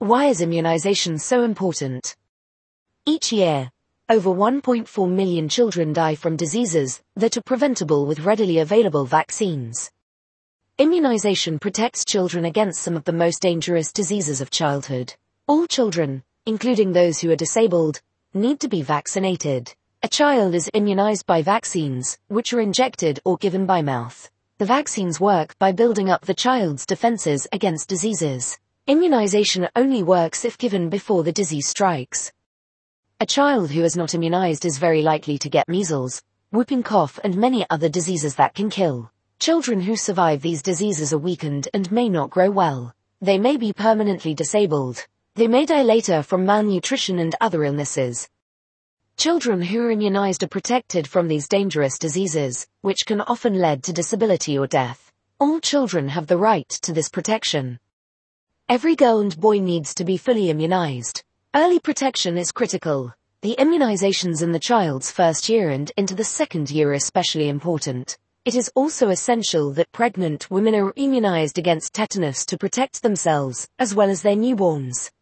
Why is immunization so important? Each year, over 1.4 million children die from diseases that are preventable with readily available vaccines. Immunization protects children against some of the most dangerous diseases of childhood. All children, including those who are disabled, need to be vaccinated. A child is immunized by vaccines, which are injected or given by mouth. The vaccines work by building up the child's defenses against diseases. Immunization only works if given before the disease strikes. A child who is not immunized is very likely to get measles, whooping cough and many other diseases that can kill. Children who survive these diseases are weakened and may not grow well. They may be permanently disabled. They may die later from malnutrition and other illnesses. Children who are immunized are protected from these dangerous diseases, which can often lead to disability or death. All children have the right to this protection. Every girl and boy needs to be fully immunized. Early protection is critical. The immunizations in the child's first year and into the second year are especially important. It is also essential that pregnant women are immunized against tetanus to protect themselves, as well as their newborns.